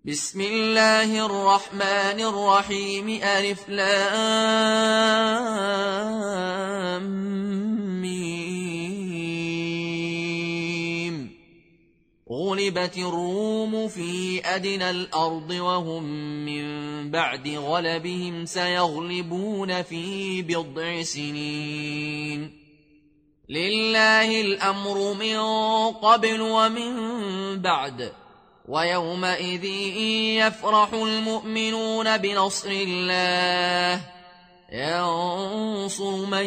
بسم الله الرحمن الرحيم ألف لام ميم. غلبت الروم في أدنى الأرض وهم من بعد غلبهم سيغلبون في بضع سنين. لله الأمر من قبل ومن بعد، ويومئذ يفرح المؤمنون بنصر الله ينصر من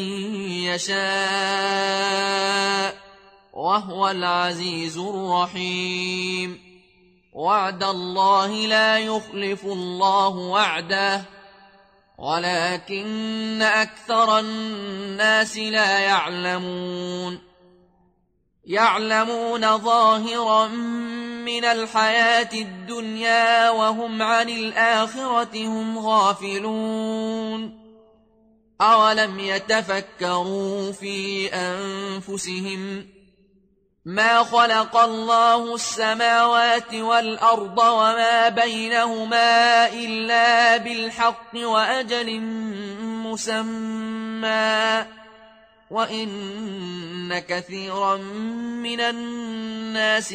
يشاء وهو العزيز الرحيم. وعد الله لا يخلف الله وعده ولكن أكثر الناس لا يعلمون ظاهرا من الحياة الدنيا وهم عن الآخرة هم غافلون. أولم يتفكروا في أنفسهم ما خلق الله السماوات والأرض وما بينهما إلا بالحق وأجل مسمى وإن كثيرا من الناس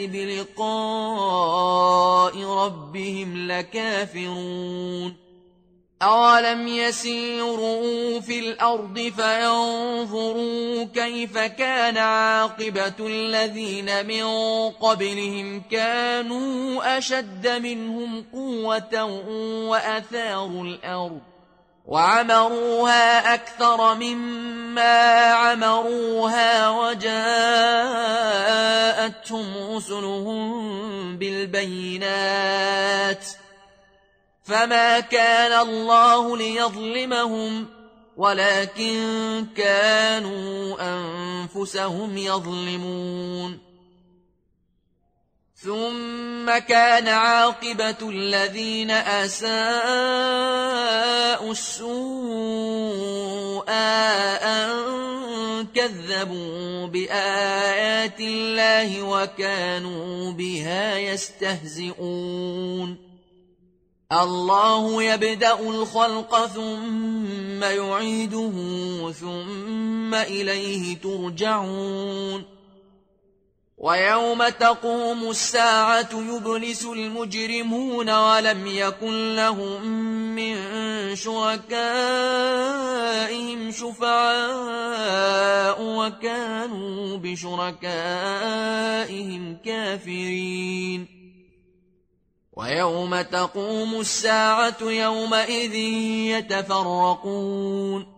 بلقاء ربهم لكافرون. أولم يسيروا في الأرض فينظروا كيف كان عاقبة الذين من قبلهم كانوا أشد منهم قوة وأثاروا الأرض وعمروها أكثر مما عمروها وجاءتهم رسلهم بالبينات فما كان الله ليظلمهم ولكن كانوا أنفسهم يظلمون. ثم كان عاقبة الذين أساءوا السوء أن كذبوا بآيات الله وكانوا بها يستهزئون. الله يبدأ الخلق ثم يعيده ثم إليه ترجعون. ويوم تقوم الساعة يبلس المجرمون ولم يكن لهم من شركائهم شفعاء وكانوا بشركائهم كافرين. ويوم تقوم الساعة يومئذ يتفرقون.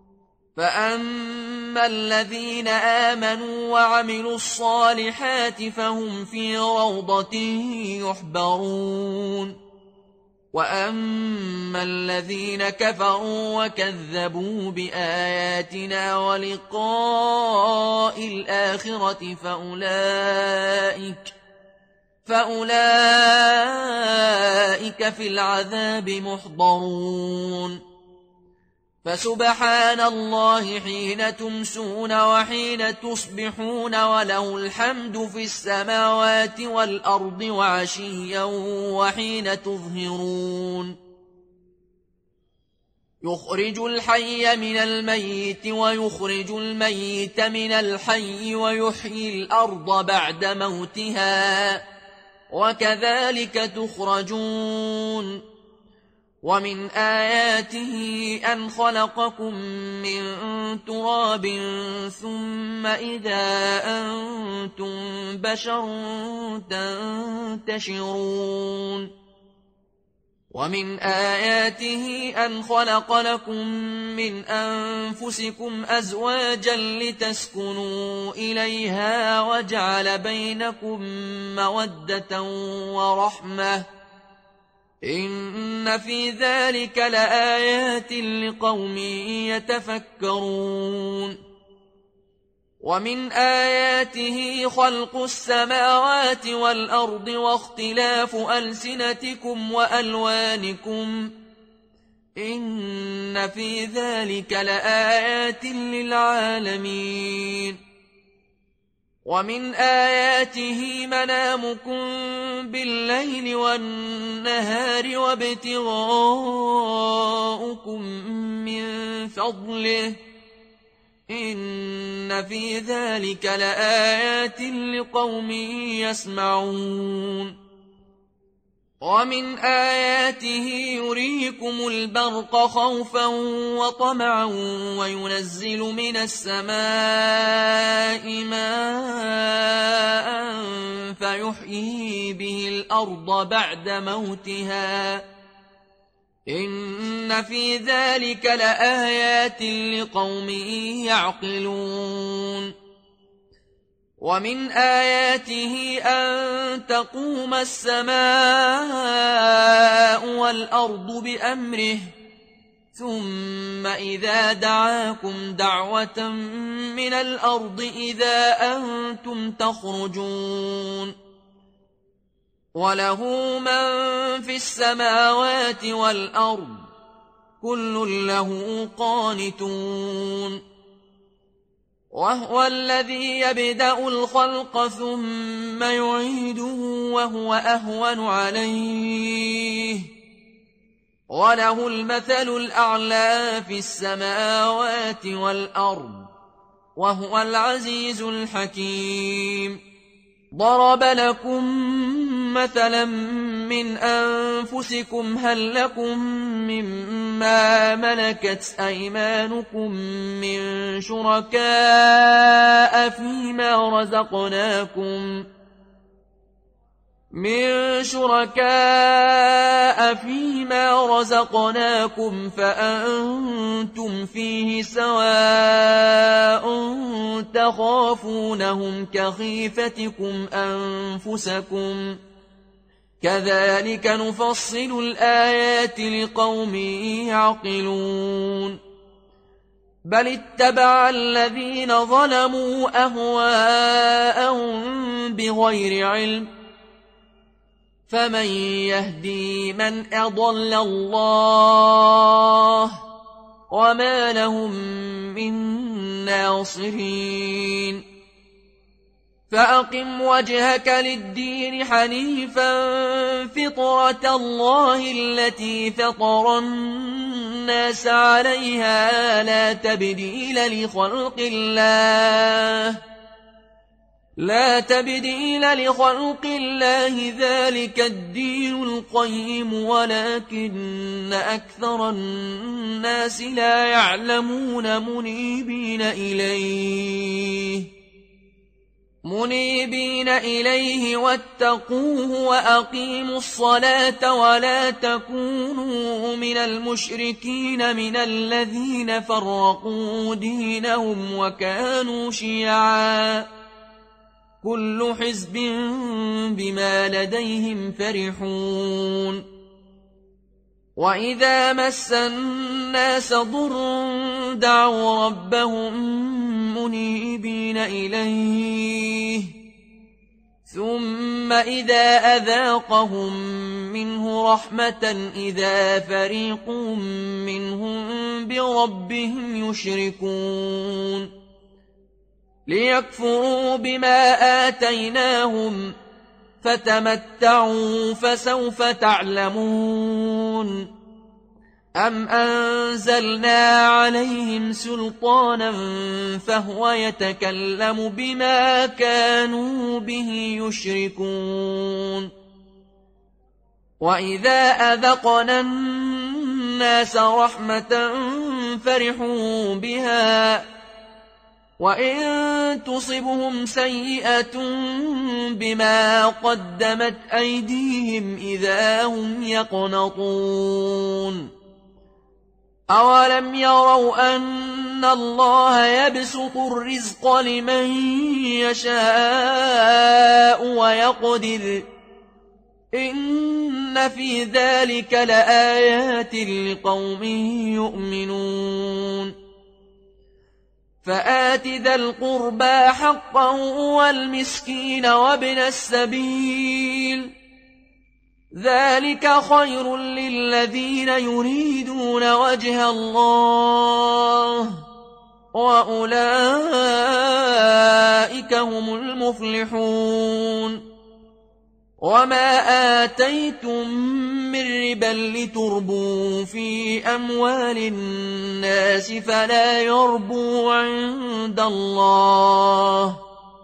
فأما الذين آمنوا وعملوا الصالحات فهم في روضة يحبرون. وأما الذين كفروا وكذبوا بآياتنا ولقاء الآخرة فأولئك في العذاب محضرون. فسبحان الله حين تمسون وحين تصبحون وله الحمد في السماوات والأرض وعشيا وحين تظهرون. يخرج الحي من الميت ويخرج الميت من الحي ويحيي الأرض بعد موتها وكذلك تخرجون. ومن آياته أن خلقكم من تراب ثم إذا أنتم بشر تنتشرون. ومن آياته أن خلق لكم من أنفسكم أزواجا لتسكنوا إليها وجعل بينكم مودة ورحمة إن في ذلك لآيات لقوم يتفكرون. ومن آياته خلق السماوات والأرض واختلاف ألسنتكم وألوانكم إن في ذلك لآيات للعالمين. ومن آياته منامكم بالليل والنهار وابتغاؤكم من فضله إن في ذلك لآيات لقوم يسمعون ومن آياته يريكم البرق خوفا وطمعا وينزل من السماء ماء فيحيي به الأرض بعد موتها إن في ذلك لآيات لقوم يعقلون ومن آياته أن تقوم السماء والأرض بأمره ثم إذا دعاكم دعوة من الأرض إذا أنتم تخرجون وله من في السماوات والأرض كل له قانتون وهو الذي يبدأ الخلق ثم يعيده وهو أهون عليه وله المثل الأعلى في السماوات والأرض وهو العزيز الحكيم ضرب لكم مثلا من أنفسكم هل لكم مما ملكت أيمانكم من شركاء فيما رزقناكم فأنتم فيه سواء تخافونهم كخيفتكم أنفسكم كذلك نفصل الآيات لقوم يعقلون بل اتبع الذين ظلموا أهواءهم بغير علم فمن يهدي من أضل الله وما لهم من ناصرين فأقم وجهك للدين حنيفا فطرة الله التي فطر الناس عليها لا تبديل لخلق الله ذلك الدين القيم ولكن أكثر الناس لا يعلمون منيبين إليه واتقوه وأقيموا الصلاة ولا تكونوا من المشركين من الذين فرقوا دينهم وكانوا شيعا كل حزب بما لديهم فرحون وإذا مس الناس ضر دعوا ربهم منيبين إليه ثم إذا أذاقهم منه رحمة إذا فريق منهم بربهم يشركون ليكفروا بما آتيناهم فتمتعوا فسوف تعلمون أم أنزلنا عليهم سلطانا فهو يتكلم بما كانوا به يشركون وإذا أذقنا الناس رحمة فرحوا بها وإن تصبهم سيئة بما قدمت أيديهم إذا هم يقنطون أولم يروا أن الله يبسط الرزق لمن يشاء ويقدر إن في ذلك لآيات لقوم يؤمنون فآت ذا القربى حقه والمسكين وابن السبيل ذلك خير للذين يريدون وجه الله وأولئك هم المفلحون وما آتيتم من ربا لتربوا في أموال الناس فلا يربو عند الله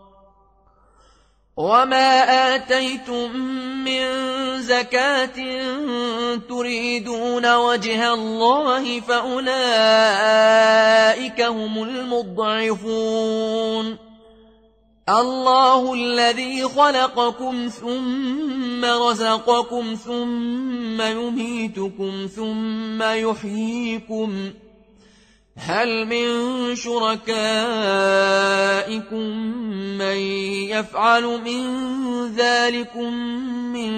وما آتيتم من زكاة تريدون وجه الله فأولئك هم المضعفون الله الذي خلقكم ثم رزقكم ثم يميتكم ثم يحييكم هل من شركائكم من يفعل من ذلكم من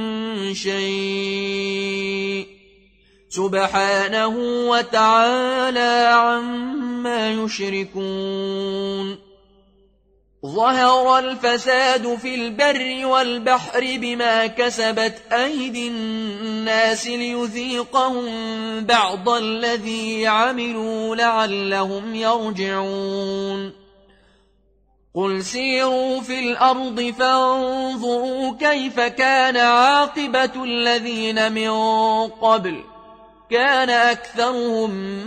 شيء سبحانه وتعالى عما يشركون ظهر الفساد في البر والبحر بما كسبت أيدي الناس ليذيقهم بعض الذي عملوا لعلهم يرجعون قل سيروا في الأرض فانظروا كيف كان عاقبة الذين من قبل كان أكثرهم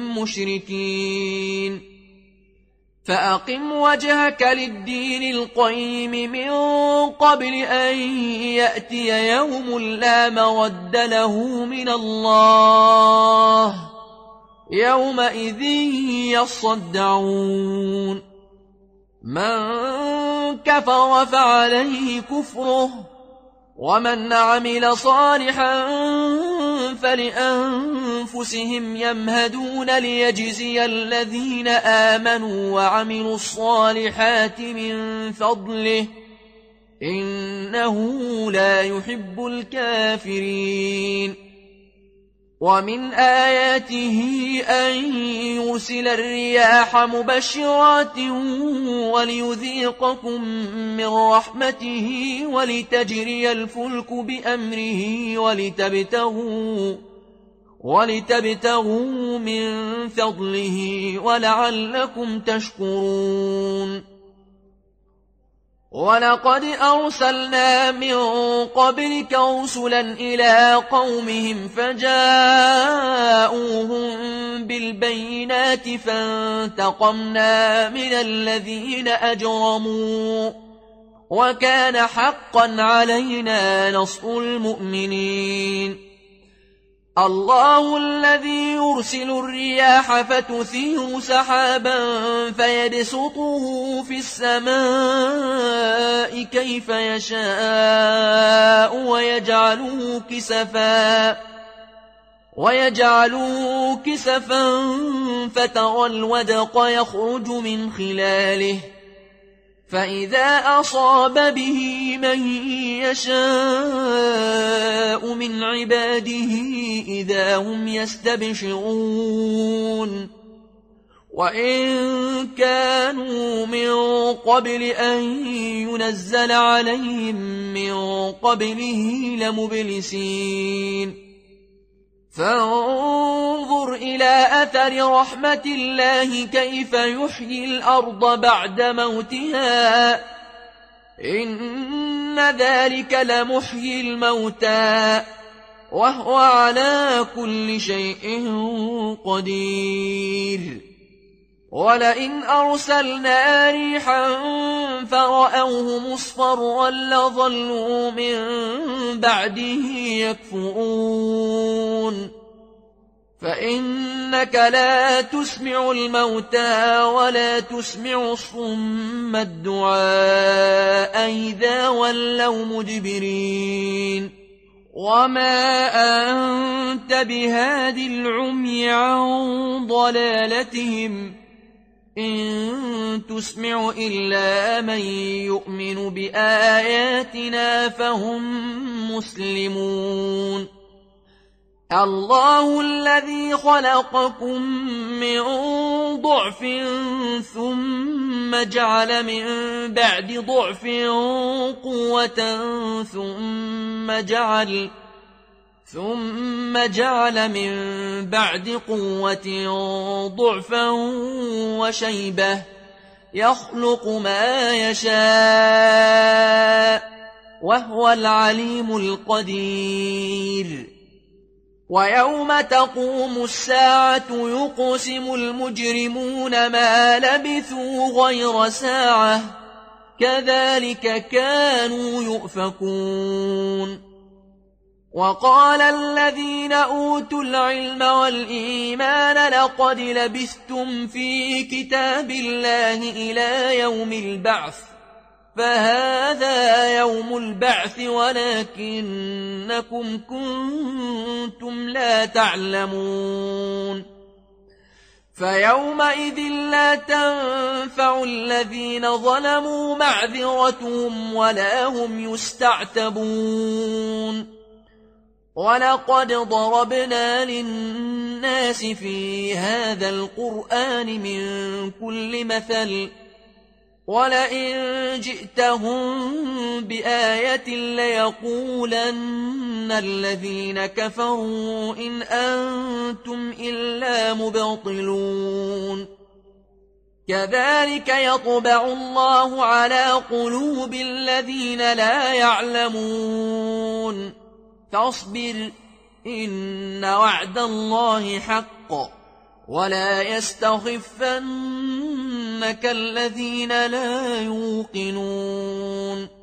مشركين فأقم وجهك للدين القيم من قبل أن يأتي يوم لا مرد له من الله يومئذ يصدعون من كفر فعليه كفره ومن عمل صالحا فلأنفسهم يمهدون ليجزي الذين آمنوا وعملوا الصالحات من فضله إنه لا يحب الكافرين ومن آياته أن يرسل الرياح مبشرات وليذيقكم من رحمته ولتجري الفلك بأمره ولتبتغوا من فضله ولعلكم تشكرون ولقد أرسلنا من قبلك رسلا إلى قومهم فجاءوهم بالبينات فانتقمنا من الذين أجرموا وكان حقا علينا نصر المؤمنين الله الذي يرسل الرياح فتثير سحابا فيبسطه في السماء كيف يشاء ويجعله كسفا فترى الودق يخرج من خلاله فإذا أصاب به من يشاء من عباده إذا هم يستبشرون وإن كانوا من قبل أن ينزل عليهم من قبله لمبلسين فانظر إلى أثر رحمة الله كيف يحيي الأرض بعد موتها إن ذلك لمحيي الموتى وهو على كل شيء قدير ولئن أرسلنا ريحا فرأوه مصفرا لظلوا من بعده يكفرون فإنك لا تسمع الموتى ولا تسمع الصم الدعاء إذا ولوا مدبرين وما أنت بهاد العمي عن ضلالتهم إن تسمع إلا من يؤمن بآياتنا فهم مسلمون الله الذي خلقكم من ضعف ثم جعل من بعد ضعف قوة ثم ثم جعل من بعد قوة ضعفا وشيبة يخلق ما يشاء وهو العليم القدير ويوم تقوم الساعة يقسم المجرمون ما لبثوا غير ساعة كذلك كانوا يؤفكون وقال الذين أوتوا العلم والإيمان لقد لبثتم في كتاب الله إلى يوم البعث فهذا يوم البعث ولكنكم كنتم لا تعلمون فيومئذ لا تنفع الذين ظلموا معذرتهم ولا هم يستعتبون ولقد ضربنا للناس في هذا القرآن من كل مثل ولئن جئتهم بآية ليقولن الذين كفروا إن أنتم إلا مبطلون كذلك يطبع الله على قلوب الذين لا يعلمون فاصبر إن وعد الله حق ولا يستخفنك الذين لا يوقنون